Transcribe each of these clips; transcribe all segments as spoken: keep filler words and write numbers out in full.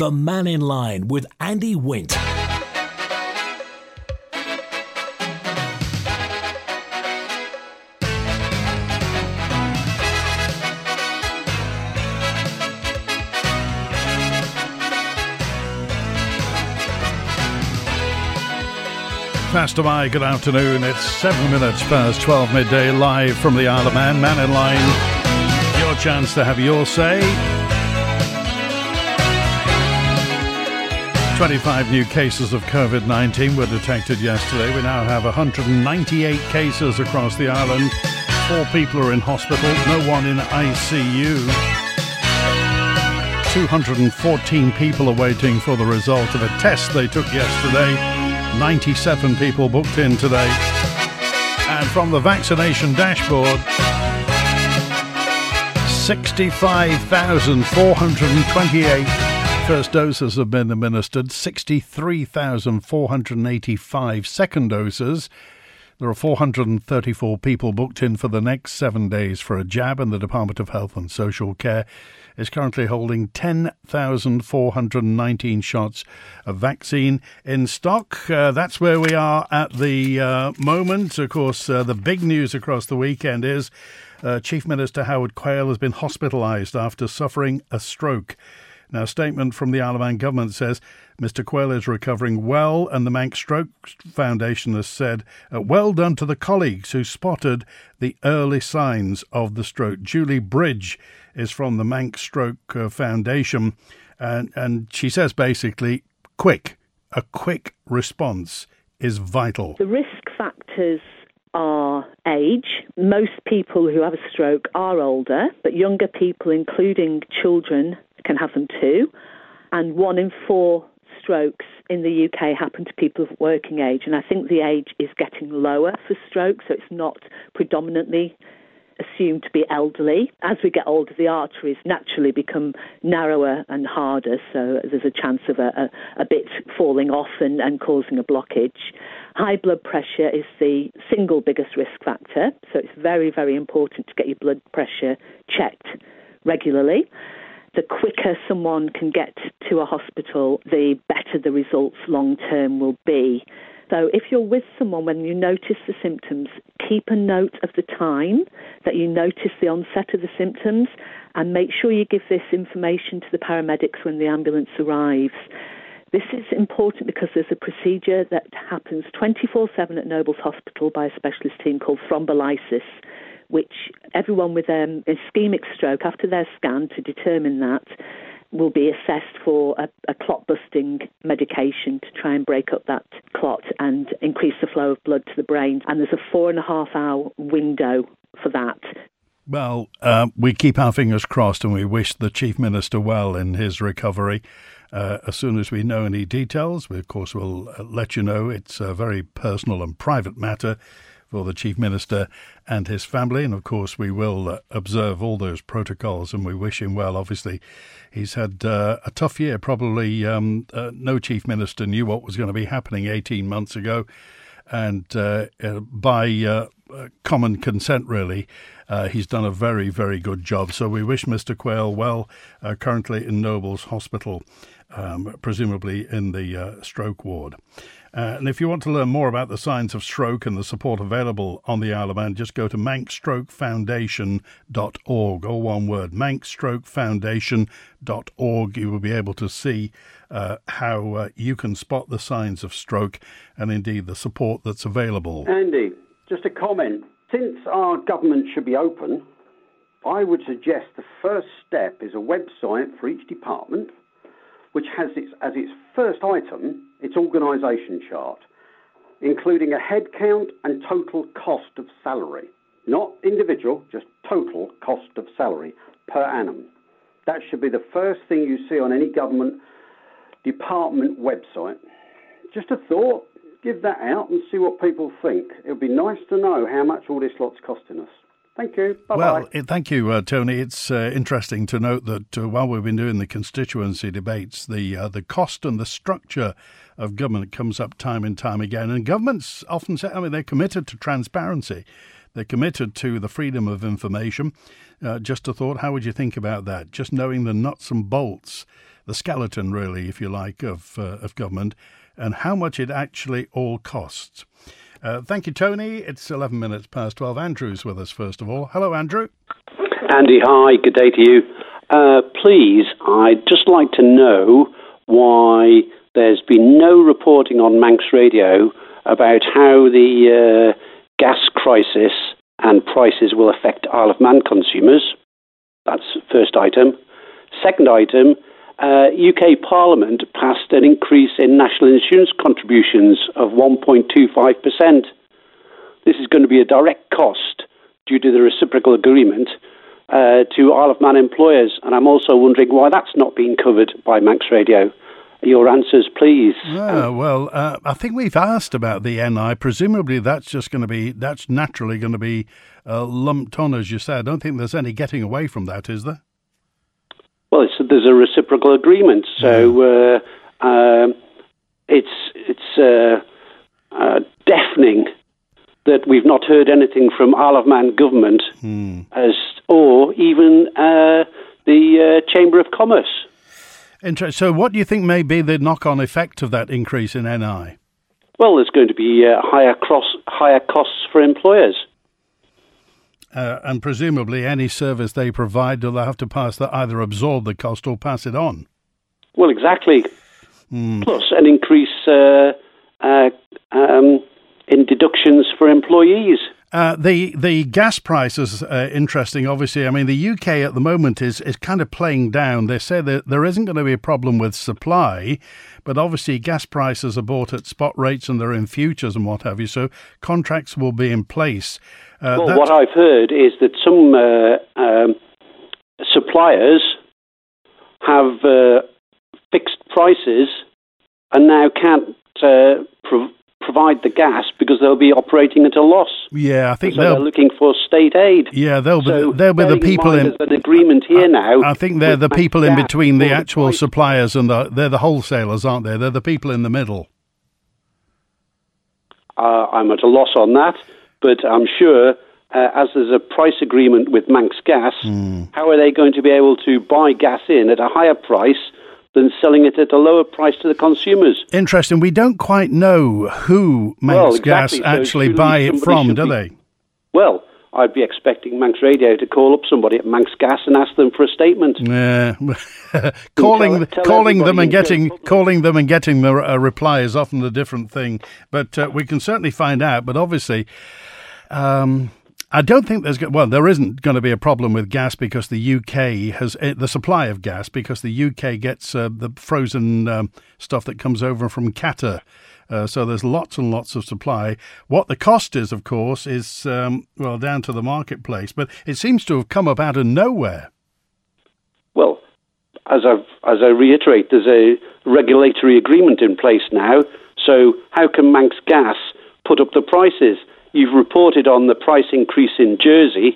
The Man in Line with Andy Wint. Pastor Mai, good afternoon. It's seven minutes past twelve midday, live from the Isle of Man. Man in Line, your chance to have your say. twenty-five new cases of covid nineteen were detected yesterday. We now have one hundred ninety-eight cases across the island. Four people are in hospital, no one in I C U. two hundred fourteen people are waiting for the result of a test they took yesterday. ninety-seven people booked in today. And from the vaccination dashboard, sixty-five thousand four hundred twenty-eight first doses have been administered, sixty-three thousand four hundred eighty-five second doses. There are four hundred thirty-four people booked in for the next seven days for a jab, and the Department of Health and Social Care is currently holding ten thousand four hundred nineteen shots of vaccine in stock. Uh, that's where we are at the uh, moment. Of course, uh, the big news across the weekend is uh, Chief Minister Howard Quayle has been hospitalised after suffering a stroke. Now, a statement from the Isle of Man government says Mister Quayle is recovering well, and the Manx Stroke Foundation has said, uh, well done to the colleagues who spotted the early signs of the stroke. Julie Bridge is from the Manx Stroke uh, Foundation, and, and she says basically, quick, a quick response is vital. The risk factors are age. Most people who have a stroke are older, but younger people, including children, can have them too. And one in four strokes in the U K happen to people of working age. And I think the age is getting lower for stroke, so it's not predominantly assumed to be elderly. As we get older, the arteries naturally become narrower and harder, so there's a chance of a, a, a bit falling off and, and causing a blockage. High blood pressure is the single biggest risk factor, so it's very, very important to get your blood pressure checked regularly. The quicker someone can get to a hospital, the better the results long term will be. So if you're with someone when you notice the symptoms, keep a note of the time that you notice the onset of the symptoms, and make sure you give this information to the paramedics when the ambulance arrives. This is important because there's a procedure that happens twenty-four seven at Nobles Hospital by a specialist team called thrombolysis, which everyone with um, ischemic stroke, after their scan to determine that, will be assessed for a, a clot-busting medication to try and break up that clot and increase the flow of blood to the brain. And there's a four and a half hour window for that. Well, uh, we keep our fingers crossed, and we wish the Chief Minister well in his recovery. Uh, as soon as we know any details, we of course will uh, let you know. It's a very personal and private matter for the Chief Minister and his family. And of course, we will uh, observe all those protocols, and we wish him well. Obviously, he's had uh, a tough year. Probably um, uh, no Chief Minister knew what was going to be happening eighteen months ago. And uh, uh, by uh, uh, common consent, really, uh, he's done a very, very good job. So we wish Mister Quayle well, uh, currently in Nobles Hospital, um, presumably in the uh, stroke ward. Uh, and if you want to learn more about the signs of stroke and the support available on the Isle of Man, just go to manx stroke foundation dot org, all one word, manx stroke foundation dot org. You will be able to see uh, how uh, you can spot the signs of stroke and indeed the support that's available. Andy, just a comment. Since our government should be open, I would suggest the first step is a website for each department, which has its, as its first item its organisation chart, including a head count and total cost of salary. Not individual, just total cost of salary per annum. That should be the first thing you see on any government department website. Just a thought, give that out and see what people think. It would be nice to know how much all this lot's costing us. Thank you. Bye-bye. Well, thank you, uh, Tony. It's uh, interesting to note that uh, while we've been doing the constituency debates, the uh, the cost and the structure of government comes up time and time again. And governments often say, I mean, they're committed to transparency. They're committed to the freedom of information. Uh, just a thought, how would you think about that? Just knowing the nuts and bolts the skeleton, really, if you like, of uh, of government, and how much it actually all costs. Uh, thank you, Tony. It's eleven minutes past twelve. Andrew's with us, first of all. Hello, Andrew. Andy, hi. Good day to you. Uh, please, I'd just like to know why there's been no reporting on Manx Radio about how the uh, gas crisis and prices will affect Isle of Man consumers. That's the first item. Second item, uh, U K Parliament passed an increase in national insurance contributions of one point two five percent. This is going to be a direct cost due to the reciprocal agreement uh, to Isle of Man employers, and I'm also wondering why that's not being covered by Manx Radio. Your answers, please. Yeah, well, uh, I think we've asked about the N I. Presumably that's just going to be, that's naturally going to be uh, lumped on, as you said. I don't think there's any getting away from that, is there? Well, it's, there's a reciprocal agreement, so uh, uh, it's it's uh, uh, deafening that we've not heard anything from Isle of Man government hmm. as or even uh, the uh, Chamber of Commerce. Interesting. So what do you think may be the knock-on effect of that increase in N I? Well, there's going to be uh, higher, cross, higher costs for employers. Uh, and presumably any service they provide, do they have to pass that, either absorb the cost or pass it on? Well, exactly. Mm. Plus an increase uh, uh, um, in deductions for employees. Uh, the the gas prices are uh, interesting, obviously. I mean, the U K at the moment is, is kind of playing down. They say that there isn't going to be a problem with supply, but obviously gas prices are bought at spot rates and they're in futures and what have you, so contracts will be in place. Uh, well, what I've heard is that some uh, um, suppliers have uh, fixed prices and now can't uh, prov- provide the gas because they'll be operating at a loss. Yeah, I think so they're looking for state aid. Yeah, they'll be so they'll be the people in, in there's an agreement here I, now. I think they're the people in between the actual suppliers and the, they're the wholesalers, aren't they? They're the people in the middle. Uh, I'm at a loss on that, but I'm sure uh, as there's a price agreement with Manx Gas, mm. how are they going to be able to buy gas in at a higher price than selling it at a lower price to the consumers? Interesting. We don't quite know who Manx well, exactly. Gas actually so buy it from, do be, they? Well, I'd be expecting Manx Radio to call up somebody at Manx Gas and ask them for a statement. Yeah, calling tell, tell calling them and getting calling them and getting the a reply is often a different thing. But uh, we can certainly find out. But obviously, um, I don't think there's well, there isn't going to be a problem with gas because the U K has uh, the supply of gas because the U K gets uh, the frozen um, stuff that comes over from Qatar. Uh, so there's lots and lots of supply. What the cost is, of course, is, um, well, down to the marketplace. But it seems to have come up out of nowhere. Well, as, I've, as I reiterate, there's a regulatory agreement in place now. So how can Manx Gas put up the prices? You've reported on the price increase in Jersey.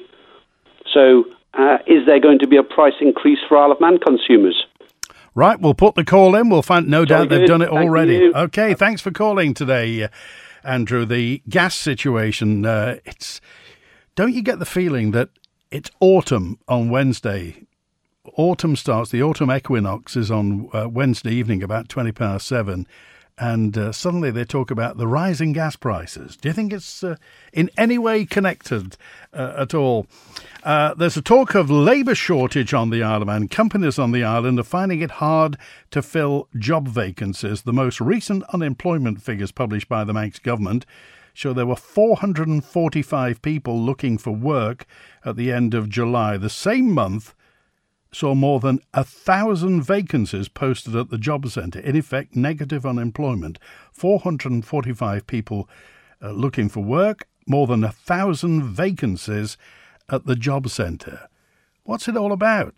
So uh, is there going to be a price increase for Isle of Man consumers? Right, we'll put the call in. We'll find, no doubt they've done it Thank already. You. Okay, thanks for calling today, uh, Andrew. The gas situation, uh, it's, don't you get the feeling that it's autumn on Wednesday? Autumn starts, the autumn equinox is on uh, Wednesday evening about twenty past seven. And uh, suddenly they talk about the rising gas prices. Do you think it's uh, in any way connected uh, at all? Uh, there's a talk of labour shortage on the Isle of Man. Companies on the island are finding it hard to fill job vacancies. The most recent unemployment figures published by the Manx government show there were four hundred forty-five people looking for work at the end of July. The same month saw more than a thousand vacancies posted at the job centre. In effect, negative unemployment. four hundred forty-five people uh, looking for work, more than a thousand vacancies at the job centre. What's it all about?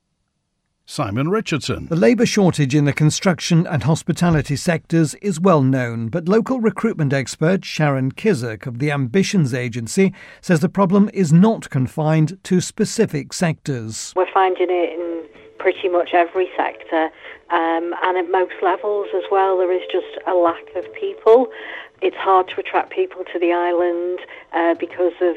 Simon Richardson. The labour shortage in the construction and hospitality sectors is well known, but local recruitment expert Sharon Kissack of the Ambitions Agency says the problem is not confined to specific sectors. We're finding it in pretty much every sector, um, and at most levels as well. There is just a lack of people. It's hard to attract people to the island uh, because of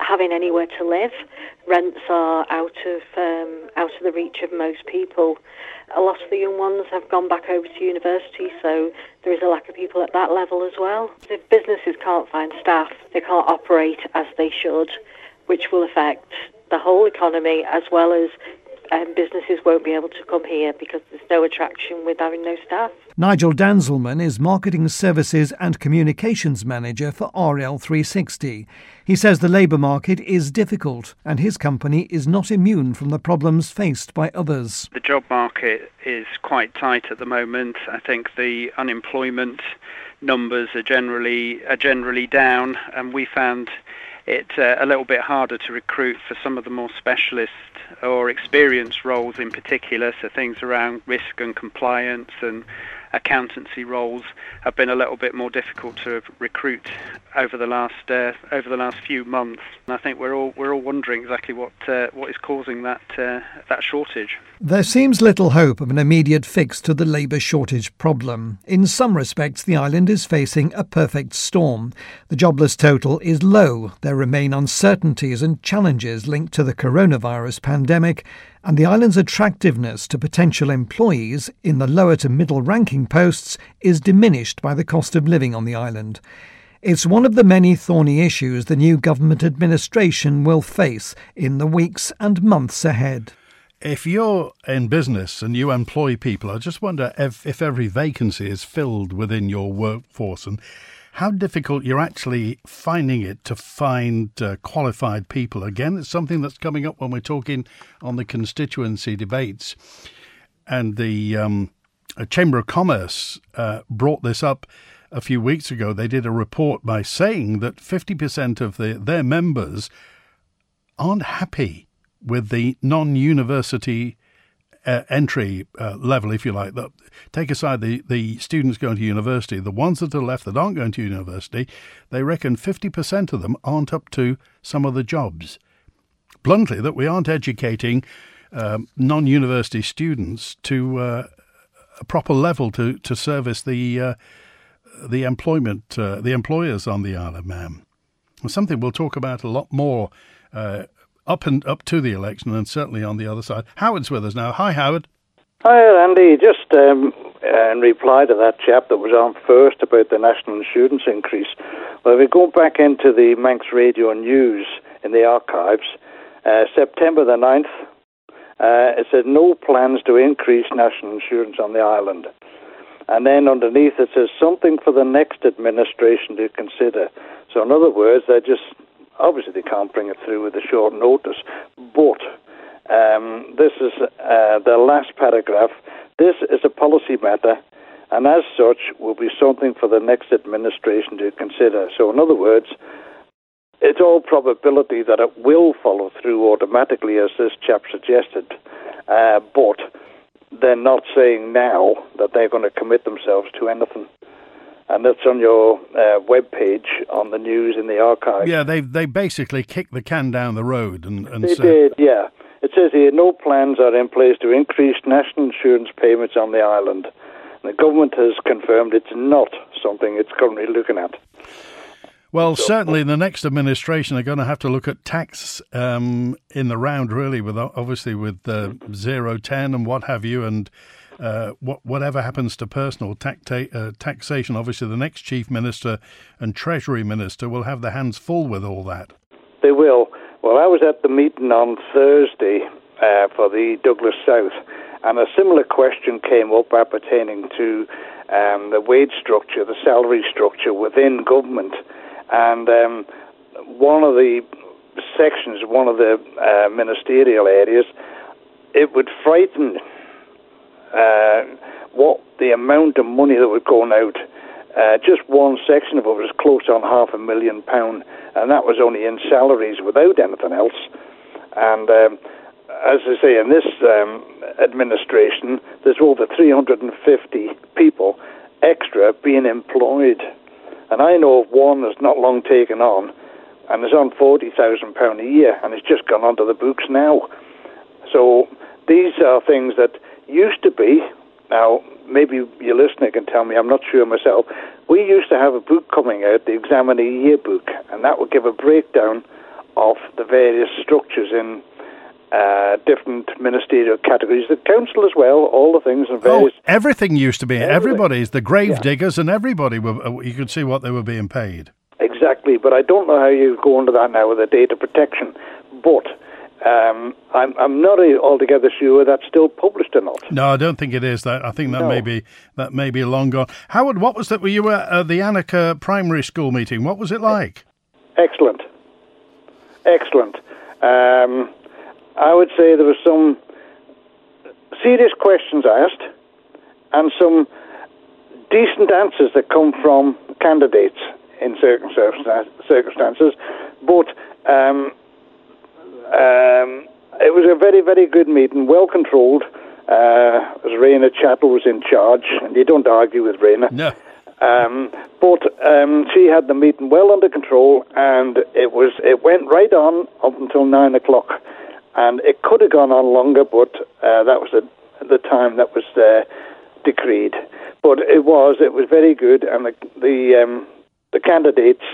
having anywhere to live. Rents are out of um, out of the reach of most people. A lot of the young ones have gone back over to university, so there is a lack of people at that level as well. If businesses can't find staff, they can't operate as they should, which will affect the whole economy, as well as um, businesses won't be able to come here because there's no attraction with having no staff. Nigel Danzelman is Marketing Services and Communications Manager for R L three sixty. He says the labour market is difficult and his company is not immune from the problems faced by others. The job market is quite tight at the moment. I think the unemployment numbers are generally are generally down, and we found it uh, a little bit harder to recruit for some of the more specialist or experienced roles in particular, so things around risk and compliance and accountancy roles have been a little bit more difficult to recruit over the last uh, over the last few months. And I think we're all we're all wondering exactly what uh, what is causing that uh, that shortage. There seems little hope of an immediate fix to the labour shortage problem. In some respects, the island is facing a perfect storm. The jobless total is low. There remain uncertainties and challenges linked to the coronavirus pandemic, and the island's attractiveness to potential employees in the lower to middle ranking posts is diminished by the cost of living on the island. It's one of the many thorny issues the new government administration will face in the weeks and months ahead. If you're in business and you employ people, I just wonder if, if every vacancy is filled within your workforce and how difficult you're actually finding it to find uh, qualified people. Again, it's something that's coming up when we're talking on the constituency debates. And the um, Chamber of Commerce uh, brought this up a few weeks ago. They did a report by saying that fifty percent of the, their members aren't happy with the non-university uh, entry uh, level, if you like. The, take aside the, the students going to university, the ones that are left that aren't going to university, they reckon fifty percent of them aren't up to some of the jobs. Bluntly, that we aren't educating um, non-university students to uh, a proper level to, to service the uh, the employment, uh, the employers on the Isle of Man. Something we'll talk about a lot more uh, up and up to the election, and certainly on the other side. Howard's with us now. Hi, Howard. Hi, Andy. Just um, in reply to that chap that was on first about the national insurance increase, well, if we go back into the Manx Radio News in the archives, uh, September the ninth, uh, it said no plans to increase national insurance on the island. And then underneath it says something for the next administration to consider. So in other words, they're just, obviously they can't bring it through with a short notice, but um, this is uh, the last paragraph. This is a policy matter, and as such will be something for the next administration to consider. So in other words, it's all probability that it will follow through automatically, as this chap suggested, uh, but they're not saying now that they're going to commit themselves to anything. And that's on your uh, webpage on the news in the archive. Yeah, they they basically kicked the can down the road. and, and They so... did, yeah. It says here, no plans are in place to increase national insurance payments on the island. The government has confirmed it's not something it's currently looking at. Well, certainly the next administration are going to have to look at tax um, in the round, really, with obviously with uh, zero ten and what have you, and uh, what, whatever happens to personal taxa- uh, taxation. Obviously, the next Chief Minister and Treasury Minister will have their hands full with all that. They will. Well, I was at the meeting on Thursday uh, for the Douglas South, and a similar question came up appertaining to um, the wage structure, the salary structure within government. And um, one of the sections, one of the uh, ministerial areas, it would frighten uh, what the amount of money that was going out. Uh, just one section of it was close on half a million pound, and that was only in salaries without anything else. And um, as I say, in this um, administration, there's over three hundred fifty people extra being employed. And I know of one that's not long taken on, and is on forty thousand pounds a year, and it's just gone onto the books now. So these are things that used to be, now maybe your listener can tell me, I'm not sure myself, we used to have a book coming out, the Examiner Yearbook, and that would give a breakdown of the various structures in uh, different ministerial categories, the council as well, all the things and various... Oh, everything used to be, everything. everybody's, the grave yeah. diggers and everybody, were, you could see what they were being paid. Exactly, but I don't know how you go into that now with the data protection, but um, I'm, I'm not altogether sure that's still published or not. No, I don't think it is. That I think that no. may be that may be long gone. Howard, what was that? Were you at uh, the Annika primary school meeting? What was it like? Excellent, excellent. Um, I would say there were some serious questions asked and some decent answers that come from candidates in certain circumstances, but um, um, it was a very, very good meeting, well controlled, uh, as Raina Chattel was in charge, and you don't argue with Raina. No. Um, but um, she had the meeting well under control, and it was it went right on up until nine o'clock, and it could have gone on longer, but uh, that was the, the time that was uh, decreed. But it was it was very good, and the the um, the candidates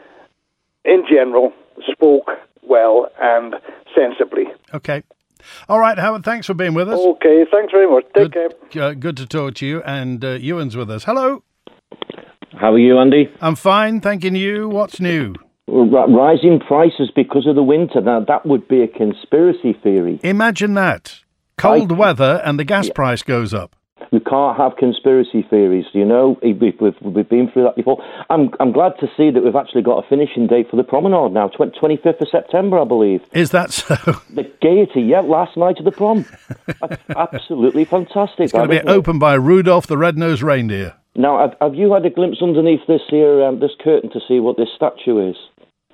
in general spoke well and sensibly. Okay. All right, Howard, thanks for being with us. Okay, thanks very much. Take good, care. Uh, good to talk to you, and uh, Ewan's with us. Hello. How are you, Andy? I'm fine, thanking you. What's new? R- rising prices because of the winter. Now, that would be a conspiracy theory. Imagine that. Cold I, weather and the gas yeah. price goes up. We can't have conspiracy theories, you know. We've, we've, we've been through that before. I'm I'm glad to see that we've actually got a finishing date for the promenade now, twenty-fifth of September, I believe. Is that so? The Gaiety, yeah, last night of the prom. Absolutely fantastic. It's going to be opened by Rudolph the Red-Nosed Reindeer. Now, have, have you had a glimpse underneath this here, um, this curtain to see what this statue is?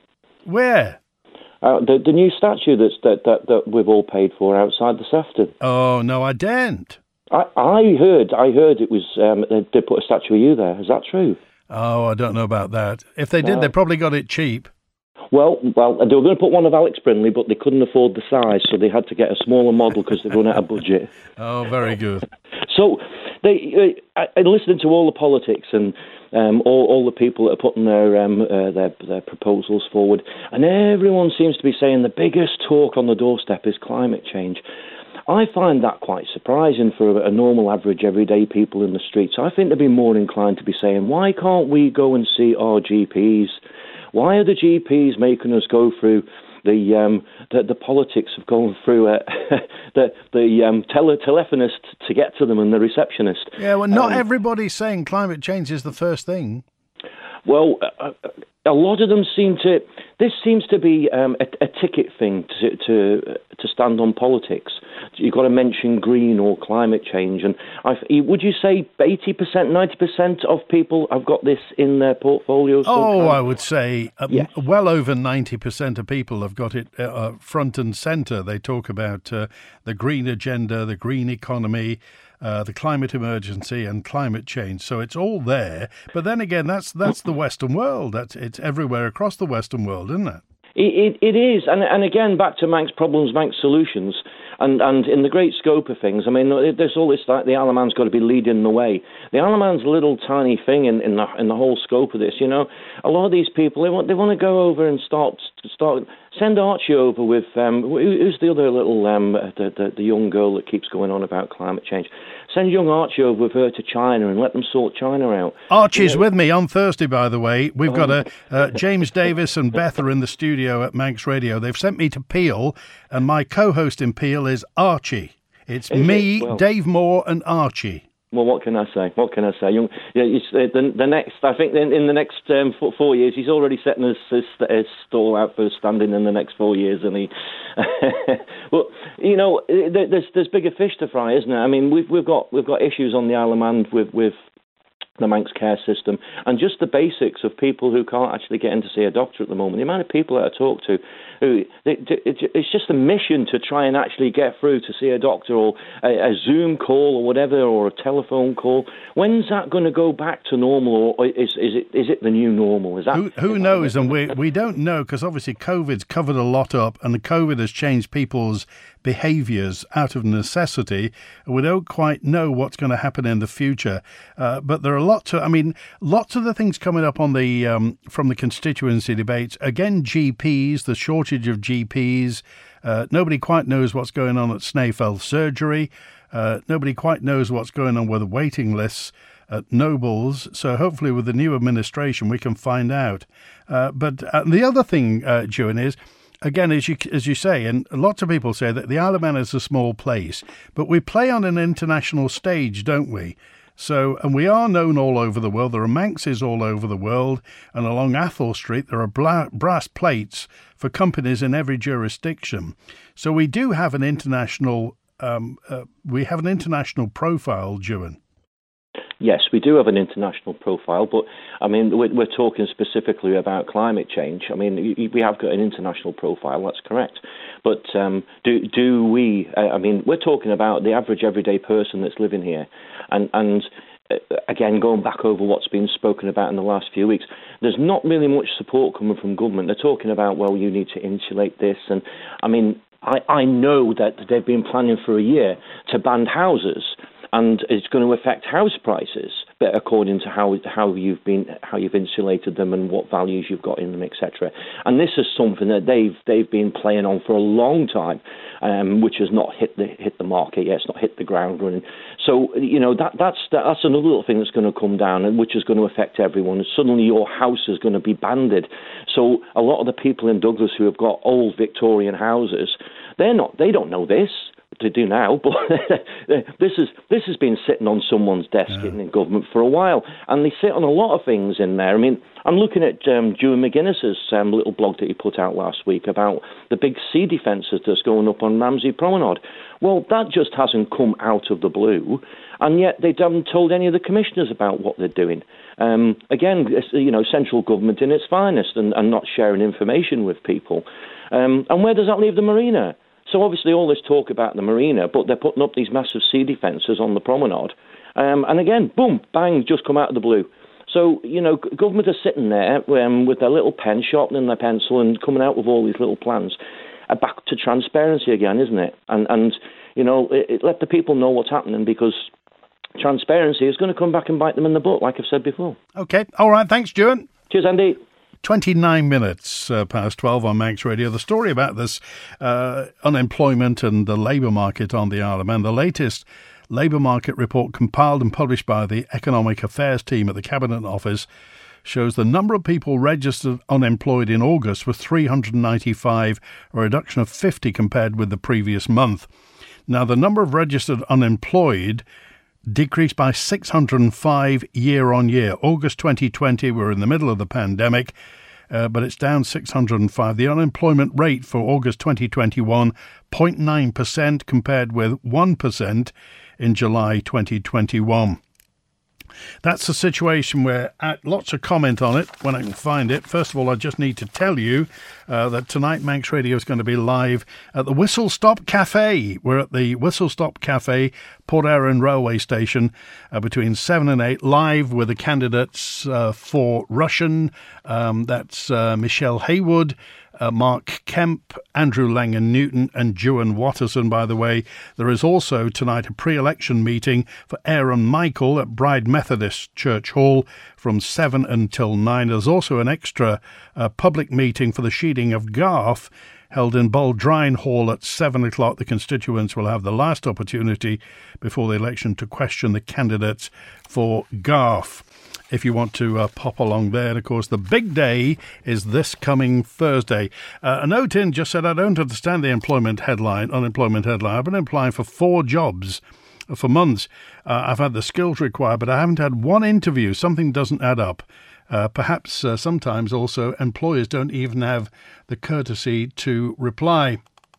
Where? Uh, the the new statue that's that, that that we've all paid for outside the Sefton. Oh no, I daren't. I, I heard I heard it was um, they, they put a statue of you there. Is that true? Oh, I don't know about that. If they did, no. They probably got it cheap. Well, well, they were going to put one of Alex Brindley, but they couldn't afford the size, so they had to get a smaller model because they run out of budget. Oh, very good. So, they, uh, I, listening to all the politics and um, all, all the people that are putting their, um, uh, their their proposals forward, and everyone seems to be saying the biggest talk on the doorstep is climate change. I find that quite surprising for a normal, average, everyday people in the streets. I think they'd be more inclined to be saying, why can't we go and see our G Ps? Why are the G Ps making us go through the um, the, the politics of going through uh, the the um, tele- telephonist to get to them and the receptionist? Yeah, well, not um, everybody's saying climate change is the first thing. Well, uh, a lot of them seem to. This seems to be um, a, a ticket thing to to to stand on politics. You've got to mention green or climate change, and I've, would you say eighty percent, ninety percent of people have got this in their portfolios? Oh, I would say uh, yes. well over ninety percent of people have got it uh, front and centre. They talk about uh, the green agenda, the green economy, Uh, the climate emergency and climate change. So it's all there. But then again, that's that's the Western world. That's it's everywhere across the Western world, isn't it? It, it, it is. And, and again, back to Manx problems, Manx solutions. And, and in the great scope of things, I mean, there's all this, like, the Isle of Man's got to be leading the way. The Isle of Man's a little tiny thing in, in, the, in the whole scope of this, you know. A lot of these people, they want they want to go over and start, start send Archie over with, um, who's the other little, um, the, the, the young girl that keeps going on about climate change. Send young Archie over with her to China and let them sort China out. Archie's yeah. with me on Thursday, by the way. We've oh. got a uh, James Davis and Beth are in the studio at Manx Radio. They've sent me to Peel, and my co-host in Peel is Archie. It's is me, it? well, Dave Moore, and Archie. Well, what can I say? What can I say? Young, yeah, it's, uh, the, the next, I think, in, in the next um, four, four years, he's already setting his, his, his stall out for standing in the next four years, and he. Well, you know, there's there's bigger fish to fry, isn't there? I mean, we've we've got we've got issues on the Isle of Man with with the Manx care system, and just the basics of people who can't actually get in to see a doctor at the moment. The amount of people that I talk to, who it's just a mission to try and actually get through to see a doctor, or a, a Zoom call or whatever, or a telephone call. When's that going to go back to normal, or is is it is it the new normal? Is that who, who knows? And we we don't know, because obviously COVID's covered a lot up, and the COVID has changed people's behaviours out of necessity. We don't quite know what's going to happen in the future. Uh, but there are lots of, I mean, lots of the things coming up on the um, from the constituency debates. Again, G Ps, the shortage of G Ps. Uh, nobody quite knows what's going on at Snaefell Surgery. Uh, nobody quite knows what's going on with the waiting lists at Nobles, so hopefully with the new administration we can find out. Uh, but uh, the other thing, uh, Juan, is, again, as you as you say, and lots of people say that the Isle of Man is a small place, but we play on an international stage, don't we? So, and we are known all over the world. There are Manxes all over the world, and along Athol Street there are bla- brass plates for companies in every jurisdiction. So we do have an international, um, uh, we have an international profile, Juan. Yes, we do have an international profile, but I mean, we're, we're talking specifically about climate change. I mean, we have got an international profile, that's correct. But um, do do we, I mean, we're talking about the average everyday person that's living here. And, and uh, again, going back over what's been spoken about in the last few weeks, there's not really much support coming from government. They're talking about, well, you need to insulate this. And I mean, I, I know that they've been planning for a year to ban houses, and it's going to affect house prices, but according to how how you've been how you've insulated them and what values you've got in them, et cetera. And this is something that they've they've been playing on for a long time, um, which has not hit the hit the market yet. It's not hit the ground running. So you know that that's that's another little thing that's going to come down, and which is going to affect everyone. And suddenly your house is going to be banded. So a lot of the people in Douglas who have got old Victorian houses, they're not they don't know this. To do now, but this is this has been sitting on someone's desk yeah. in government for a while, and they sit on a lot of things in there. I mean, I'm looking at um, Dewey McGuinness's um, little blog that he put out last week about the big sea defences that's going up on Ramsey Promenade. Well, that just hasn't come out of the blue, and yet they haven't told any of the commissioners about what they're doing. Um, again, you know, central government in its finest, and, and not sharing information with people. Um, and where does that leave the marina? So obviously all this talk about the marina, but they're putting up these massive sea defences on the promenade. Um, and again, boom, bang, just come out of the blue. So, you know, government are sitting there um, with their little pen, sharpening their pencil and coming out with all these little plans. Uh, back to transparency again, isn't it? And, and you know, it, it let the people know what's happening, because transparency is going to come back and bite them in the butt, like I've said before. OK. All right. Thanks, Stuart. Cheers, Andy. twenty-nine minutes uh, past twelve on Manx Radio. The story about this uh, unemployment and the labour market on the Isle of Man. The latest labour market report compiled and published by the Economic Affairs team at the Cabinet Office shows the number of people registered unemployed in August was three hundred ninety-five, a reduction of fifty compared with the previous month. Now, the number of registered unemployed decreased by six hundred five year on year. August twenty twenty, we're in the middle of the pandemic, uh, but it's down six hundred five. The unemployment rate for August twenty twenty-one, zero point nine percent compared with one percent in July twenty twenty-one. That's a situation where uh, lots of comment on it when I can find it. First of all, I just need to tell you uh, that tonight Manx Radio is going to be live at the Whistle Stop Cafe. We're at the Whistle Stop Cafe, Port Erin Railway Station, uh, between seven and eight, live with the candidates uh, for Rushen. Um, that's uh, Michelle Haywood, Uh, Mark Kemp, Andrew Langan-Newton and Juan Watterson, by the way. There is also tonight a pre-election meeting for Aaron Michael at Bride Methodist Church Hall from seven until nine. There's also an extra uh, public meeting for the Sheeding of Garth held in Baldrine Hall at seven o'clock. The constituents will have the last opportunity before the election to question the candidates for Garth, if you want to uh, pop along there. And, of course, the big day is this coming Thursday. Uh, a note in just said, I don't understand the employment headline, unemployment headline. I've been applying for four jobs for months. Uh, I've had the skills required, but I haven't had one interview. Something doesn't add up. Uh, perhaps uh, sometimes also employers don't even have the courtesy to reply.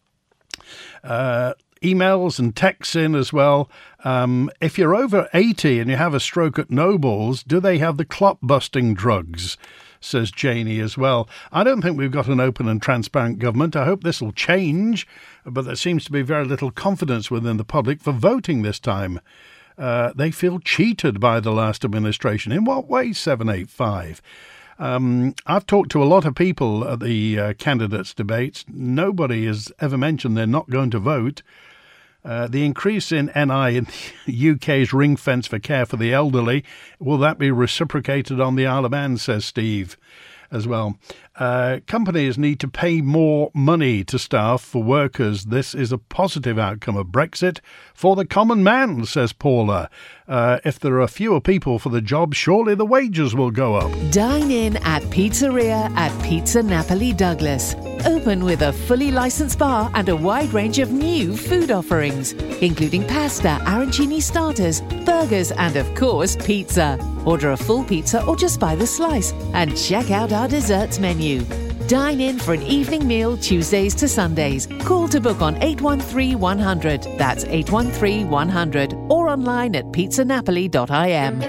Uh, emails and texts in as well. Um, if you're over eighty and you have a stroke at Nobles, do they have the clot-busting drugs? Says Janie as well. I don't think we've got an open and transparent government. I hope this will change, but there seems to be very little confidence within the public for voting this time. Uh, they feel cheated by the last administration. In what way, seven eight five? Um, I've talked to a lot of people at the uh, candidates' debates. Nobody has ever mentioned they're not going to vote. Uh, the increase in N I in the U K's ring fence for care for the elderly, will that be reciprocated on the Isle of Man, says Steve as well. Uh, companies need to pay more money to staff for workers. This is a positive outcome of Brexit for the common man, says Paula. Uh, if there are fewer people for the job, surely the wages will go up. Dine in at Pizzeria at Pizza Napoli Douglas. Open with a fully licensed bar and a wide range of new food offerings, including pasta, arancini starters, burgers, and of course, pizza. Order a full pizza or just buy the slice and check out our desserts menu. Dine in for an evening meal Tuesdays to Sundays. Call to book on eight one three, one hundred. That's eight one three, one hundred. Or online at pizza napoli dot I M.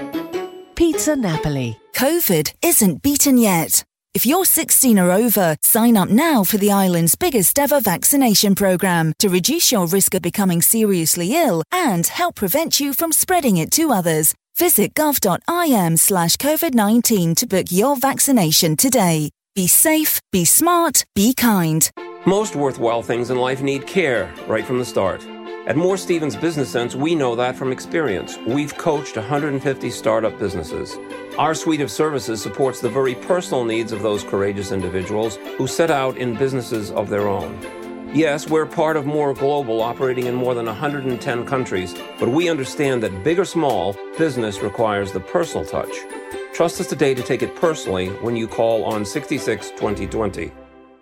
Pizza Napoli. COVID isn't beaten yet. If you're sixteen or over, sign up now for the island's biggest ever vaccination programme to reduce your risk of becoming seriously ill and help prevent you from spreading it to others. Visit gov.im slash COVID nineteen to book your vaccination today. Be safe, be smart, be kind. Most worthwhile things in life need care right from the start. At Moore Stevens Business Sense, we know that from experience. We've coached one hundred fifty startup businesses. Our suite of services supports the very personal needs of those courageous individuals who set out in businesses of their own. Yes, we're part of Moore Global, operating in more than one hundred ten countries, but we understand that big or small, business requires the personal touch. Trust us today to take it personally when you call on sixty-six twenty twenty.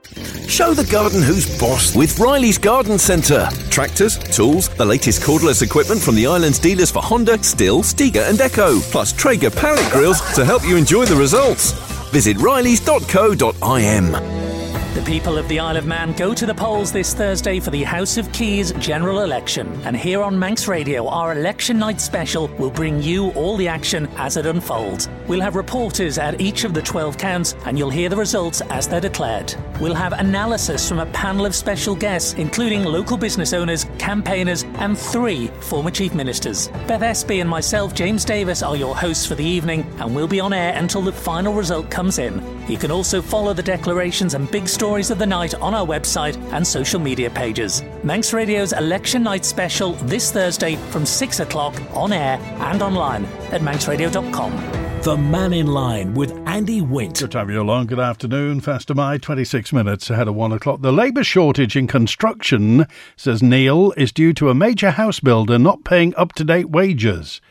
Show the garden who's boss with Riley's Garden Centre. Tractors, tools, the latest cordless equipment from the island's dealers for Honda, Stihl, Stiga and Echo, plus Traeger pallet grills to help you enjoy the results. Visit rileys dot co dot I M. The people of the Isle of Man go to the polls this Thursday for the House of Keys general election. And here on Manx Radio, our election night special will bring you all the action as it unfolds. We'll have reporters at each of the twelve counts and you'll hear the results as they're declared. We'll have analysis from a panel of special guests, including local business owners, campaigners and three former Chief Ministers. Beth Espy and myself, James Davis, are your hosts for the evening and we'll be on air until the final result comes in. You can also follow the declarations and big stories of the night on our website and social media pages. Manx Radio's Election Night Special this Thursday from six o'clock on air and online at manx radio dot com. The Man in Line with Andy Wint. Good to have you along. Good afternoon. Fast my twenty-six minutes ahead of one o'clock. The labour shortage in construction, says Neil, is due to a major house builder not paying up-to-date wages.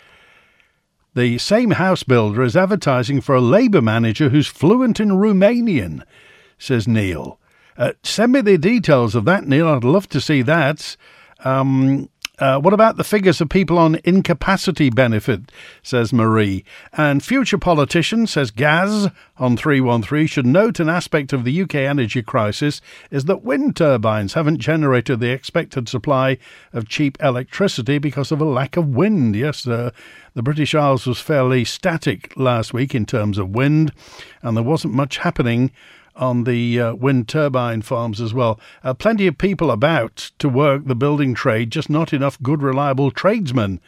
The same house builder is advertising for a labour manager who's fluent in Romanian, says Neil. Uh, send me the details of that, Neil. I'd love to see that. Um, uh, what about the figures of people on incapacity benefit, says Marie. And future politicians, says Gaz on three one three, should note an aspect of the U K energy crisis is that wind turbines haven't generated the expected supply of cheap electricity because of a lack of wind. Yes, uh, the British Isles was fairly static last week in terms of wind, and there wasn't much happening on the uh, wind turbine farms as well. Uh, plenty of people about to work the building trade, just not enough good, reliable tradesmen.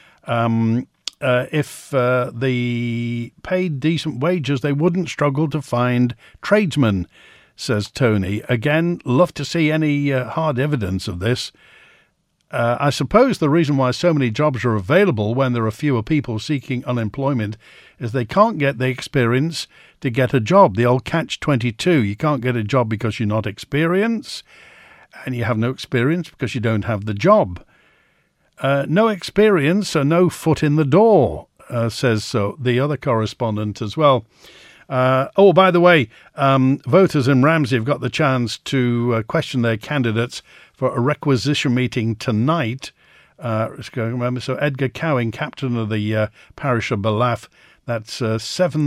Um, uh, if uh, they paid decent wages, they wouldn't struggle to find tradesmen, says Tony. Again, love to see any uh, hard evidence of this. Uh, I suppose the reason why so many jobs are available when there are fewer people seeking unemployment is they can't get the experience to get a job. The old catch twenty-two. You can't get a job because you're not experienced, and you have no experience because you don't have the job. Uh, no experience, so no foot in the door, uh, says so the other correspondent as well. Uh, oh, by the way, um, voters in Ramsey have got the chance to uh, question their candidates for a requisition meeting tonight. Uh, let's go remember. So Edgar Cowing, captain of the uh, parish of Ballaugh. That's uh,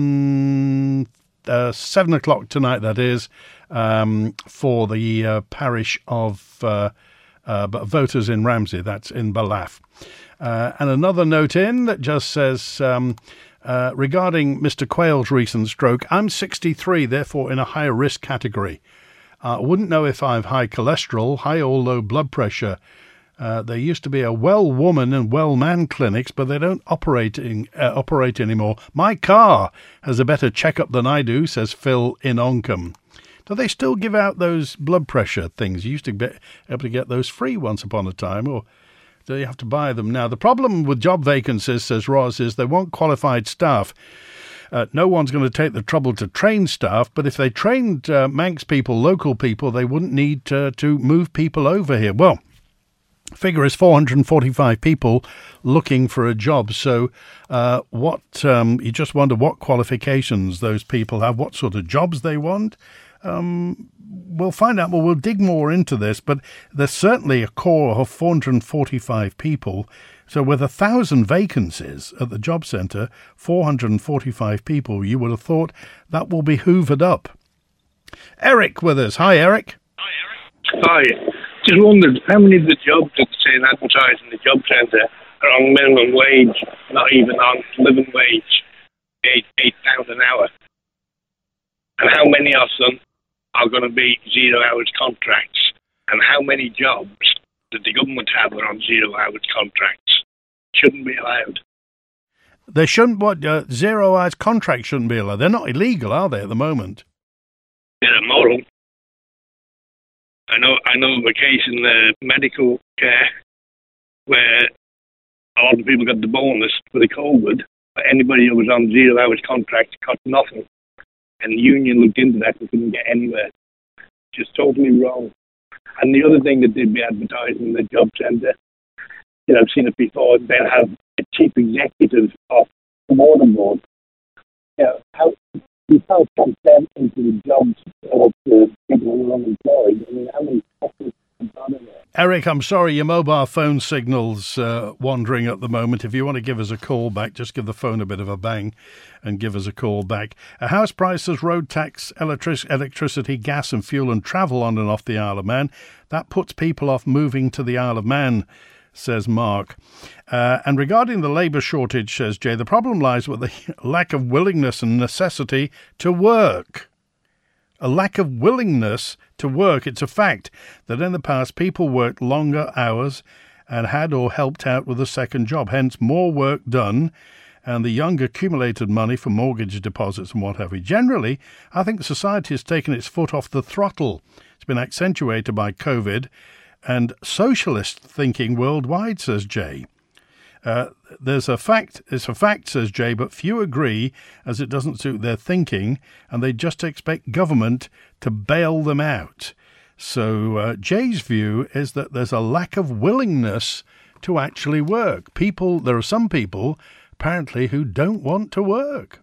seven uh, seven o'clock tonight. That is um, for the uh, parish of uh, uh, voters in Ramsey. That's in Ballaugh. Uh, and another note in that just says. Um, Uh, regarding Mister Quayle's recent stroke, I'm sixty-three, therefore in a higher risk category. I uh, wouldn't know if I have high cholesterol, high or low blood pressure. Uh, there used to be a well woman and well man clinics, but they don't operating, uh, operate anymore. My car has a better checkup than I do, says Phil in Oncombe. Do they still give out those blood pressure things? You used to be able to get those free once upon a time, or do you have to buy them now? The problem with job vacancies, says Roz, is they want qualified staff. Uh, no one's going to take the trouble to train staff, but if they trained uh, Manx people, local people, they wouldn't need uh, to move people over here. Well, figure is four hundred forty-five people looking for a job. So uh, what um, you just wonder what qualifications those people have, what sort of jobs they want. Um, we'll find out. Well, we'll dig more into this, but there's certainly a core of four hundred forty-five people. So with a thousand vacancies at the job centre, four hundred forty-five people, you would have thought that will be hoovered up. Eric with us. Hi, Eric. Hi. Just wondered how many of the jobs that say advertised in the job centre are on minimum wage, not even on living wage, eight eight pounds an hour, and how many of them are going to be zero hours contracts, and how many jobs that the government have are on zero hours contracts shouldn't be allowed. They shouldn't. What uh, zero hours contracts shouldn't be allowed. They're not illegal, are they, at the moment? They're immoral. I know I know of a case in the medical care where a lot of people got the bonus for the COVID, but anybody who was on zero hours contract got nothing. And the union looked into that and couldn't get anywhere. Just totally wrong. And the other thing that they'd be advertising in the job centre, you know, I've seen it before, they'll have a chief executive of the water board. You know, how you can't put them into the jobs of the people who are unemployed. I mean, how many companies have done in there? Eric, I'm sorry, your mobile phone signal's uh, wandering at the moment. If you want to give us a call back, just give the phone a bit of a bang and give us a call back. Uh, house prices, road tax, electric- electricity, gas and fuel and travel on and off the Isle of Man. That puts people off moving to the Isle of Man, says Mark. Uh, and regarding the labour shortage, says Jay, the problem lies with the lack of willingness and necessity to work. A lack of willingness to work. It's a fact that in the past people worked longer hours and had or helped out with a second job. Hence, more work done and the young accumulated money for mortgage deposits and what have you. Generally, I think society has taken its foot off the throttle. It's been accentuated by COVID and socialist thinking worldwide, says Jay. Uh, there's a fact, it's a fact, says Jay, but few agree as it doesn't suit their thinking and they just expect government to bail them out. So uh, Jay's view is that there's a lack of willingness to actually work. People, there are some people apparently who don't want to work.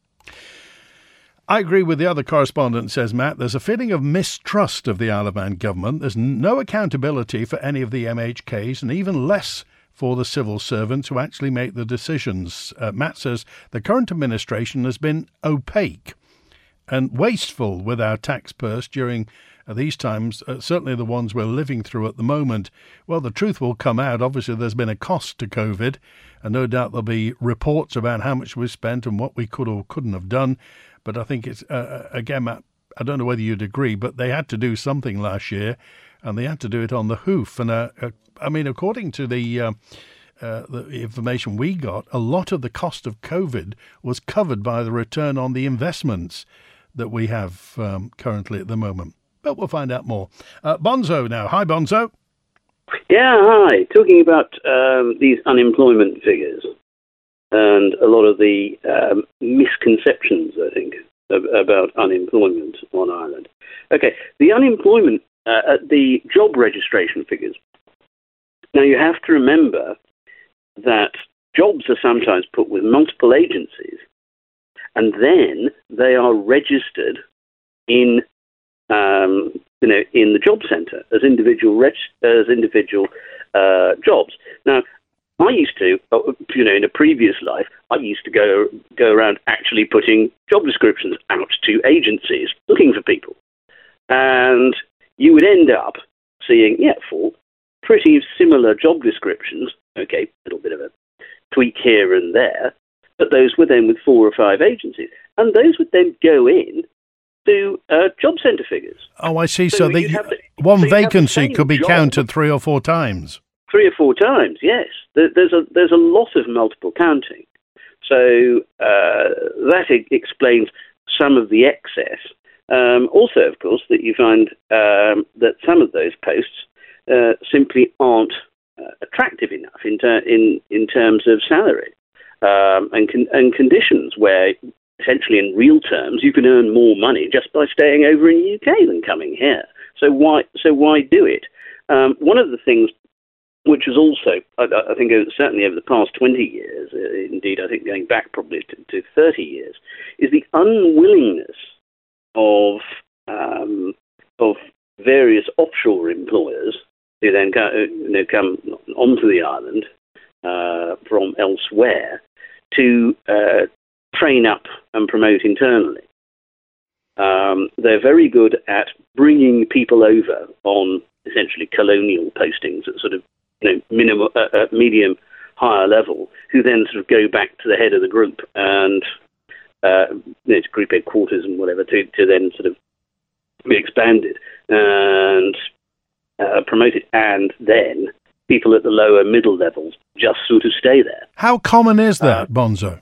I agree with the other correspondent, says Matt. There's a feeling of mistrust of the Isle of Man government. There's no accountability for any of the M H Ks and even less for the civil servants who actually make the decisions. Uh, Matt says the current administration has been opaque and wasteful with our tax purse during uh, these times, uh, certainly the ones we're living through at the moment. Well, the truth will come out. Obviously, there's been a cost to COVID, and no doubt there'll be reports about how much we've spent and what we could or couldn't have done. But I think it's, uh, again, Matt, I don't know whether you'd agree, but they had to do something last year, and they had to do it on the hoof. And uh, uh, I mean, according to the uh, uh, the information we got, a lot of the cost of COVID was covered by the return on the investments that we have um, currently at the moment. But we'll find out more. Uh, Bonzo now. Hi, Bonzo. Yeah, hi. Talking about um, these unemployment figures and a lot of the um, misconceptions, I think, of, about unemployment on Ireland. Okay, the unemployment, uh, the job registration figures. Now, you have to remember that jobs are sometimes put with multiple agencies, and then they are registered in, um, you know, in the job centre as individual reg- as individual uh, jobs. Now, I used to, you know, in a previous life, I used to go go around actually putting job descriptions out to agencies looking for people, and you would end up seeing, yeah, for pretty similar job descriptions. Okay, a little bit of a tweak here and there, but those were then with four or five agencies, and those would then go in to uh, job centre figures. Oh, I see. So, So the, you'd have the- one so you'd have the vacancy same could be job. counted three or four times. Three or four times, yes. There, there's a there's a lot of multiple counting. So uh, that e- explains some of the excess. Um, also, of course, that you find um, that some of those posts uh, simply aren't uh, attractive enough in, ter- in in terms of salary um, and con- and conditions, where essentially in real terms you can earn more money just by staying over in the U K than coming here. So why so why do it? Um, one of the things which is also, I, I think, certainly over the past twenty years, uh, indeed, I think going back probably to, to thirty years, is the unwillingness of um, of various offshore employers who then go, you know, come onto the island uh, from elsewhere to uh, train up and promote internally. Um, they're very good at bringing people over on essentially colonial postings at sort of you know, minimum, uh, uh, medium, higher level, who then sort of go back to the head of the group and uh, you know, to group headquarters and whatever to, to then sort of be expanded and uh, promoted, and then people at the lower middle levels just sort of stay there. How common is that, uh, Bonzo?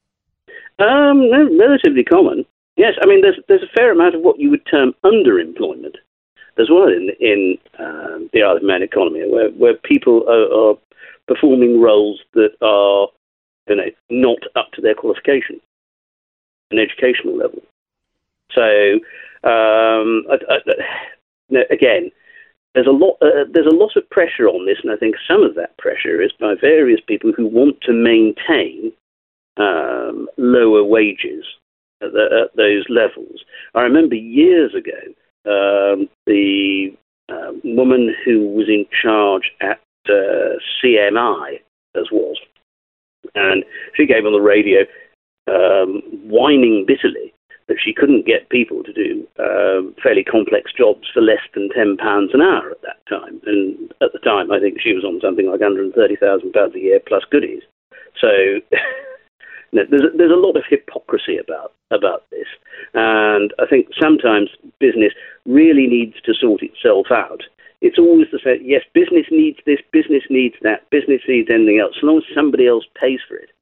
Um, relatively common. Yes, I mean there's there's a fair amount of what you would term underemployment as well in in um, the Isle of Man economy, where where people are, are performing roles that are, you know, not up to their qualification and educational level. So um, I, I, again, there's a lot uh, there's a lot of pressure on this, and I think some of that pressure is by various people who want to maintain um, lower wages at, the, at those levels. I remember years ago, um, the uh, woman who was in charge at uh, C M I, as was, and she gave on the radio um, whining bitterly that she couldn't get people to do um, fairly complex jobs for less than ten pounds an hour at that time. And at the time, I think she was on something like one hundred thirty thousand pounds a year plus goodies. So you know, there's, a, there's a lot of hypocrisy about, about this. And I think sometimes business really needs to sort itself out. It's always the same, yes, business needs this, business needs that, business needs anything else, as long as somebody else pays for it.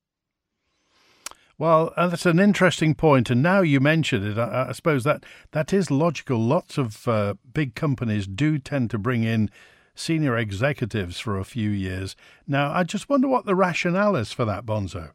Well, uh, that's an interesting point, and now you mention it, I, I suppose that, that is logical. Lots of uh, big companies do tend to bring in senior executives for a few years. Now, I just wonder what the rationale is for that, Bonzo.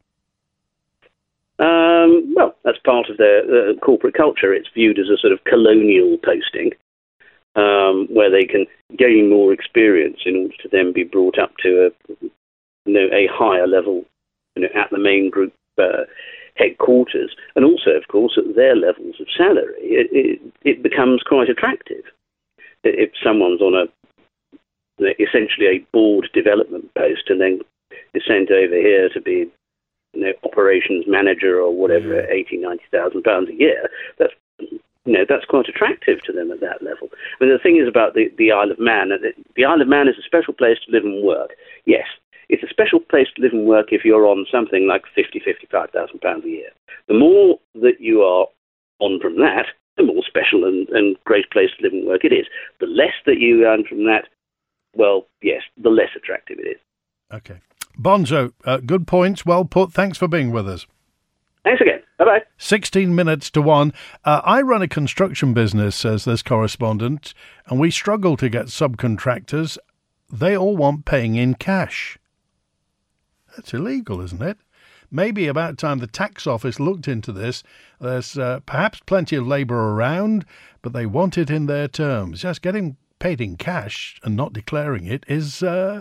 Um, well, that's part of their uh, corporate culture. It's viewed as a sort of colonial posting, um, where they can gain more experience in order to then be brought up to a, you know, a higher level, you know, at the main group Uh, headquarters, and also, of course, at their levels of salary, it, it, it becomes quite attractive. If someone's on a essentially a board development post and then is sent over here to be, you know, operations manager or whatever, yeah. eighty, ninety thousand pounds a year, that's you know that's quite attractive to them at that level. I mean, the thing is about the, the Isle of Man, the Isle of Man is a special place to live and work. Yes. It's a special place to live and work if you're on something like fifty, fifty-five thousand pounds a year. The more that you are on from that, the more special and, and great place to live and work it is. The less that you earn from that, well, yes, the less attractive it is. Okay. Bonzo, uh, good points, well put. Thanks for being with us. Thanks again. Bye-bye. sixteen minutes to one. Uh, I run a construction business, says this correspondent, and we struggle to get subcontractors. They all want paying in cash. That's illegal, isn't it? Maybe about time the tax office looked into this. There's uh, perhaps plenty of labour around, but they want it in their terms. Just getting paid in cash and not declaring it is uh,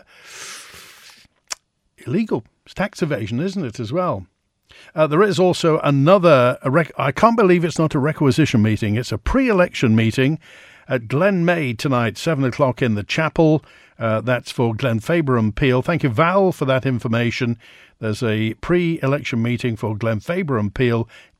illegal. It's tax evasion, isn't it, as well? Uh, there is also another, a rec- I can't believe it's not a requisition meeting. It's a pre-election meeting at Glen May tonight, seven o'clock in the chapel. Uh, that's for Glen Faber and Peel. Thank you, Val, for that information. There's a pre-election meeting for Glen Faber and Peel,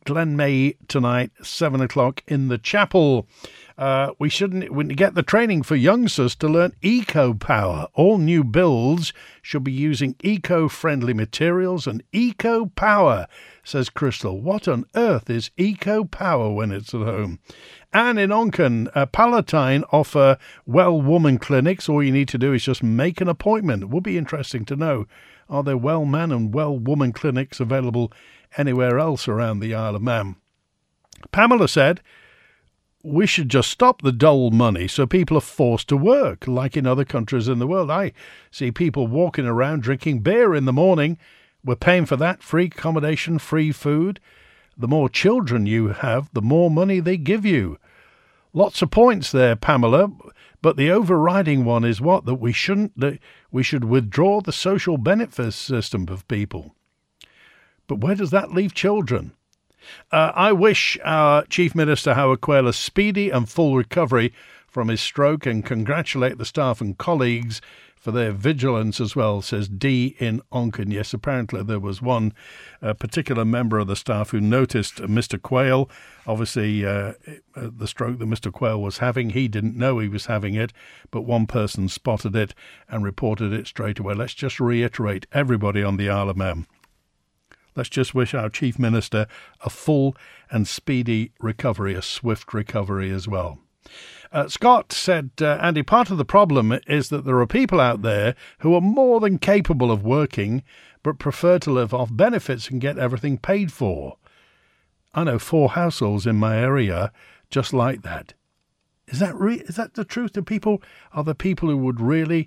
Glenmay tonight, seven o'clock in the chapel. Uh, we shouldn't we get the training for youngsters to learn eco-power. All new builds should be using eco-friendly materials and eco-power, says Crystal. What on earth is eco-power when it's at home? And in Onken, uh, Palatine offer well woman clinics. All you need to do is just make an appointment. It would be interesting to know, are there well man and well woman clinics available anywhere else around the Isle of Man? Pamela said, we should just stop the dole money so people are forced to work, like in other countries in the world. I see people walking around drinking beer in the morning. We're paying for that, free accommodation, free food. The more children you have, the more money they give you. Lots of points there, Pamela, but the overriding one is what? That we shouldn't, that we should withdraw the social benefits system of people. But where does that leave children? Uh, I wish our Chief Minister Howard Quayle a speedy and full recovery from his stroke and congratulate the staff and colleagues for their vigilance as well, says Dee in Onken. Yes, apparently there was one uh, particular member of the staff who noticed Mister Quayle. Obviously, uh, the stroke that Mister Quayle was having, he didn't know he was having it, but one person spotted it and reported it straight away. Let's just reiterate, everybody on the Isle of Man, let's just wish our Chief Minister a full and speedy recovery, a swift recovery as well. Uh, Scott said, uh, Andy, part of the problem is that there are people out there who are more than capable of working but prefer to live off benefits and get everything paid for. I know four households in my area just like that. Is that re- is that the truth? The people are the people who would really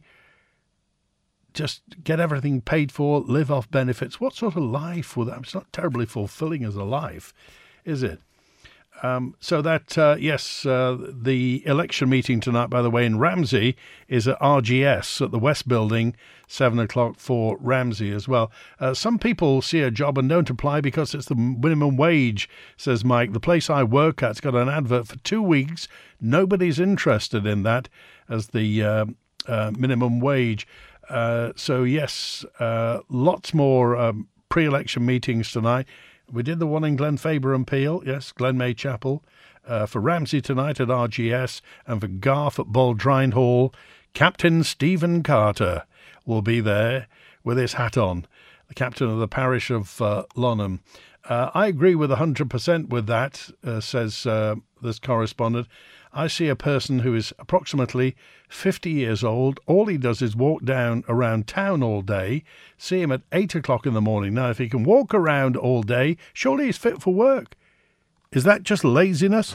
just get everything paid for, live off benefits. What sort of life would that? It's not terribly fulfilling as a life, is it? Um, so that, uh, yes, uh, the election meeting tonight, by the way, in Ramsey is at R G S at the West Building, seven o'clock for Ramsey as well. Uh, some people see a job and don't apply because it's the minimum wage, says Mike. The place I work at's got an advert for two weeks. Nobody's interested in that as the uh, uh, minimum wage. Uh, so, yes, uh, lots more um, pre-election meetings tonight. We did the one in Glenfaber and Peel, yes, Glenmay Chapel. Uh, for Ramsey tonight at R G S and for Garth at Baldrine Hall, Captain Stephen Carter will be there with his hat on, the captain of the parish of uh, Lonham. Uh, I agree with one hundred percent with that, uh, says uh, this correspondent. I see a person who is approximately fifty years old. All he does is walk down around town all day. See him at eight o'clock in the morning. Now, if he can walk around all day, surely he's fit for work. Is that just laziness?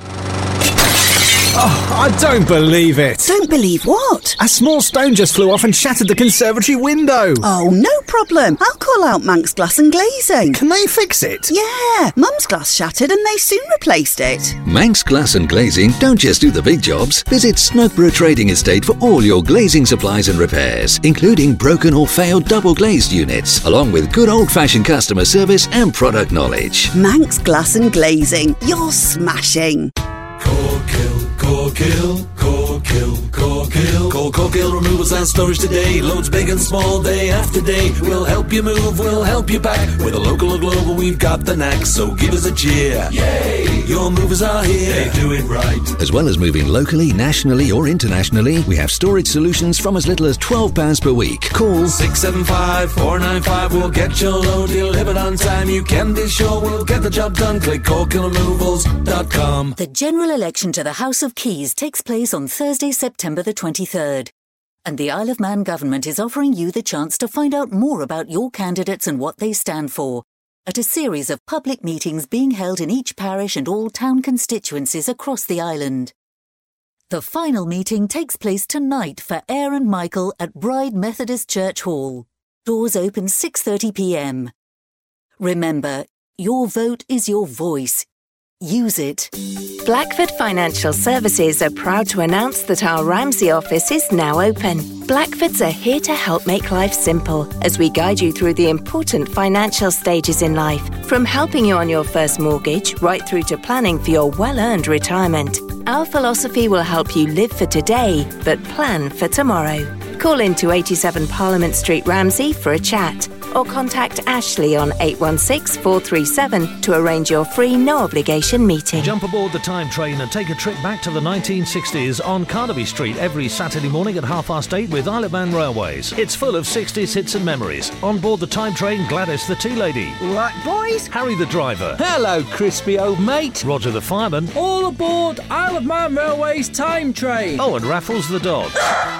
Oh, I don't believe it. Don't believe what? A small stone just flew off and shattered the conservatory window. Oh, no problem. I'll call out Manx Glass and Glazing. Can they fix it? Yeah, Mum's glass shattered and they soon replaced it. Manx Glass and Glazing don't just do the big jobs. Visit Snugborough Trading Estate for all your glazing supplies and repairs, including broken or failed double glazed units, along with good old-fashioned customer service and product knowledge. Manx Glass and Glazing. You're smashing. Corkhill, Corkhill, Corkhill, Corkhill. Call Corkhill Removals and Storage today. Loads big and small, day after day. We'll help you move, we'll help you pack. With a local or global, we've got the knack. So give us a cheer. Yay! Your movers are here. They do it right. As well as moving locally, nationally or internationally, we have storage solutions from as little as twelve pounds per week. Call six seven five, four nine five. We'll get your load delivered on time. You can be sure we'll get the job done. Click corkhill removals dot com. The general election to the House of Keys takes place on Thursday, September the twenty-third. And the Isle of Man government is offering you the chance to find out more about your candidates and what they stand for at a series of public meetings being held in each parish and all town constituencies across the island. The final meeting takes place tonight for Eyre and Michael at Bride Methodist Church Hall. Doors open six thirty p m. Remember, your vote is your voice. Use it. Blackford Financial Services are proud to announce that our Ramsey office is now open. Blackfords are here to help make life simple as we guide you through the important financial stages in life, from helping you on your first mortgage right through to planning for your well-earned retirement. Our philosophy will help you live for today, but plan for tomorrow. Call in to eighty-seven Parliament Street, Ramsey for a chat. or contact Ashley on eight one six, four three seven to arrange your free no-obligation meeting. Jump aboard the time train and take a trip back to the nineteen sixties on Carnaby Street every Saturday morning at half past eight with Isle of Man Railways. It's full of sixties hits and memories. On board the time train, Gladys the tea lady. Right, boys. Harry the driver. Hello, crispy old mate. Roger the fireman. All aboard Isle of Man Railways time train. Oh, and Raffles the dog.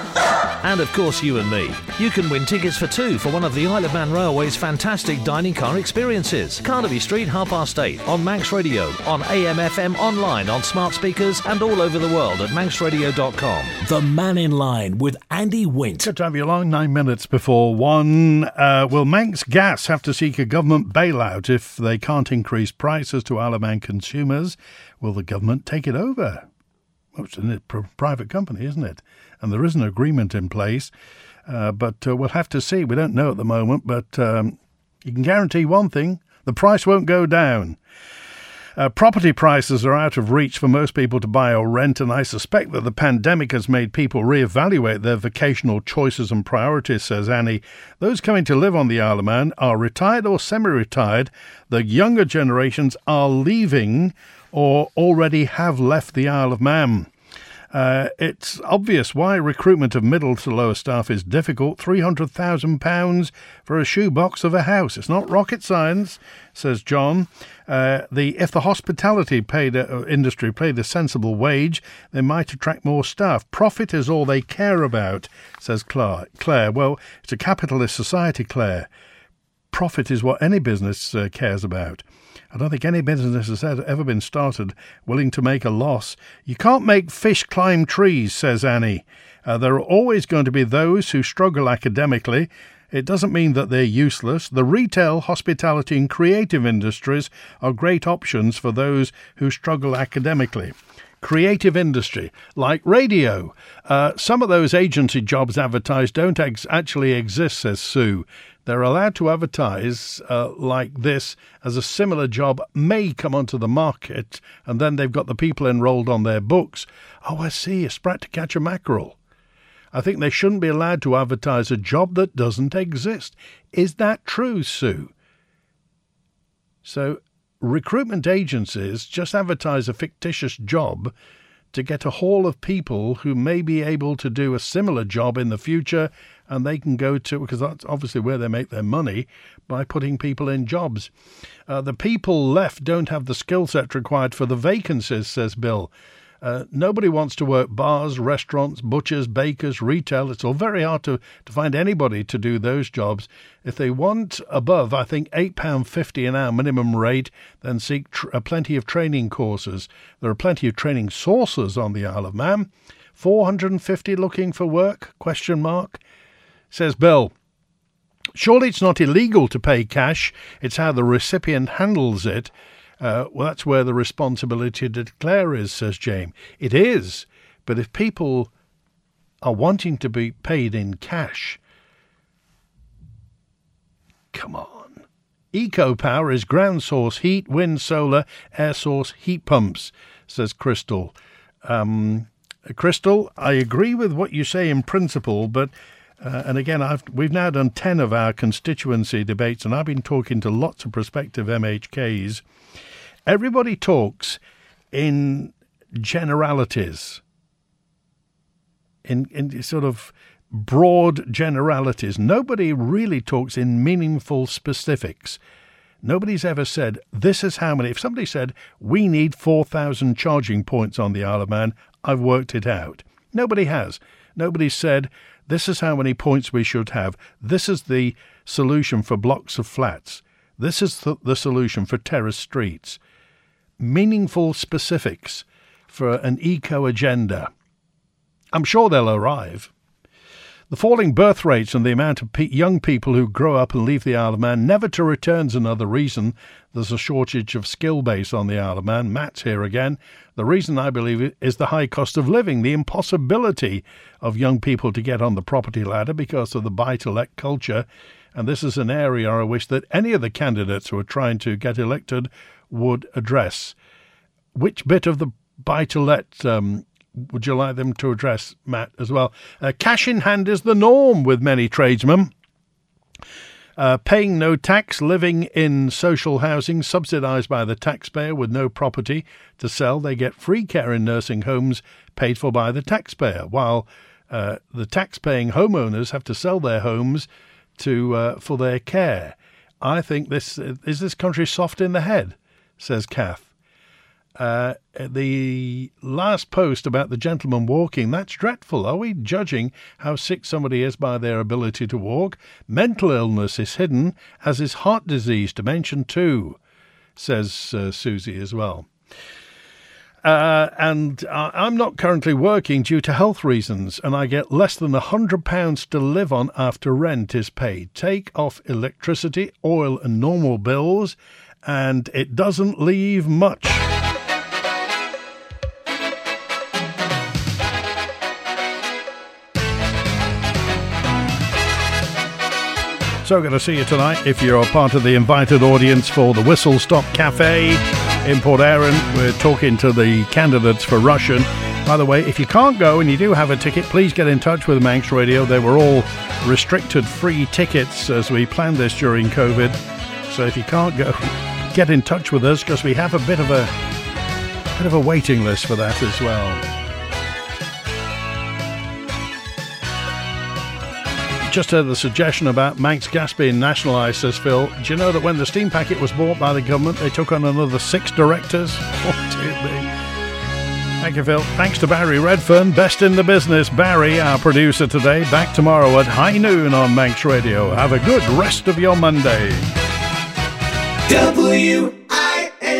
And of course you and me. You can win tickets for two for one of the Isle of Man Railway's fantastic dining car experiences. Carnaby Street, half past eight on Manx Radio, on A M F M, online, on smart speakers and all over the world at manx radio dot com. The Man in Line with Andy Wint. Good to have you along. Nine minutes before one. Uh, will Manx Gas have to seek a government bailout if they can't increase prices to Isle of Man consumers? Will the government take it over? Well, it's a private company, isn't it? And there is an agreement in place. Uh, but uh, we'll have to see. We don't know at the moment, but um, you can guarantee one thing. The price won't go down. Uh, property prices are out of reach for most people to buy or rent, and I suspect that the pandemic has made people reevaluate their vocational choices and priorities, says Annie. Those coming to live on the Isle of Man are retired or semi-retired. The younger generations are leaving or already have left the Isle of Man. Uh, it's obvious why recruitment of middle to lower staff is difficult. three hundred thousand pounds for a shoebox of a house. It's not rocket science, says John. Uh, the If the hospitality paid uh, industry paid a sensible wage, they might attract more staff. Profit is all they care about, says Claire. Claire, well, it's a capitalist society, Claire. Profit is what any business uh, cares about. I don't think any business has ever been started willing to make a loss. You can't make fish climb trees, says Annie. Uh, there are always going to be those who struggle academically. It doesn't mean that they're useless. The retail, hospitality and creative industries are great options for those who struggle academically. Creative industry, like radio. Uh, some of those agency jobs advertised don't ex- actually exist, says Sue. They're allowed to advertise uh, like this as a similar job may come onto the market, and then they've got the people enrolled on their books. Oh, I see, a sprat to catch a mackerel. I think they shouldn't be allowed to advertise a job that doesn't exist. Is that true, Sue? So recruitment agencies just advertise a fictitious job to get a haul of people who may be able to do a similar job in the future, and they can go to, because that's obviously where they make their money, by putting people in jobs. Uh, the people left don't have the skill set required for the vacancies, says Bill. Uh, nobody wants to work bars, restaurants, butchers, bakers, retail. It's all very hard to, to find anybody to do those jobs. If they want above, I think, eight pounds fifty an hour minimum rate, then seek tr- uh, plenty of training courses. There are plenty of training sources on the Isle of Man. four hundred fifty looking for work, question mark, says Bill. Surely it's not illegal to pay cash. It's how the recipient handles it. Uh, well, that's where the responsibility to declare is, says James. It is, but if people are wanting to be paid in cash, come on. EcoPower is ground source heat, wind, solar, air source heat pumps, says Crystal. Um, Crystal, I agree with what you say in principle, but Uh, and again, I've, we've now done ten of our constituency debates, and I've been talking to lots of prospective M H Ks. Everybody talks in generalities, in, in sort of broad generalities. Nobody really talks in meaningful specifics. Nobody's ever said, this is how many. If somebody said, we need four thousand charging points on the Isle of Man, I've worked it out. Nobody has. Nobody said, this is how many points we should have. This is the solution for blocks of flats. This is the, the solution for terrace streets. Meaningful specifics for an eco-agenda. I'm sure they'll arrive. The falling birth rates and the amount of pe- young people who grow up and leave the Isle of Man never to return is another reason there's a shortage of skill base on the Isle of Man. Matt's here again. The reason, I believe, is the high cost of living, the impossibility of young people to get on the property ladder because of the buy-to-let culture. And this is an area I wish that any of the candidates who are trying to get elected would address. Which bit of the buy-to-let um, would you like them to address, Matt, as well? Uh, cash in hand is the norm with many tradesmen. Uh, paying no tax, living in social housing subsidised by the taxpayer with no property to sell. They get free care in nursing homes paid for by the taxpayer, while uh, the tax-paying homeowners have to sell their homes to uh, for their care. I think this is this country soft in the head, says Kath. Uh, the last post about the gentleman walking, that's dreadful. Are we judging how sick somebody is by their ability to walk? Mental illness is hidden, as is heart disease, to mention two, says uh, Susie as well. Uh, and uh, I'm not currently working due to health reasons, and I get less than one hundred pounds to live on after rent is paid. Take off electricity, oil and normal bills, and it doesn't leave much. So going to see you tonight if you're part of the invited audience for the Whistle Stop Cafe in Port Erin. We're talking to the candidates for Russian. By the way, if you can't go and you do have a ticket, please get in touch with Manx Radio. They were all restricted free tickets as we planned this during COVID. So if you can't go, get in touch with us, because we have a bit of a bit of a waiting list for that as well. Just heard the suggestion about Manx gas being nationalised, says Phil. Do you know that when the steam packet was bought by the government, they took on another six directors? Oh, dear me. Thank you, Phil. Thanks to Barry Redfern, best in the business. Barry, our producer today, back tomorrow at high noon on Manx Radio. Have a good rest of your Monday. W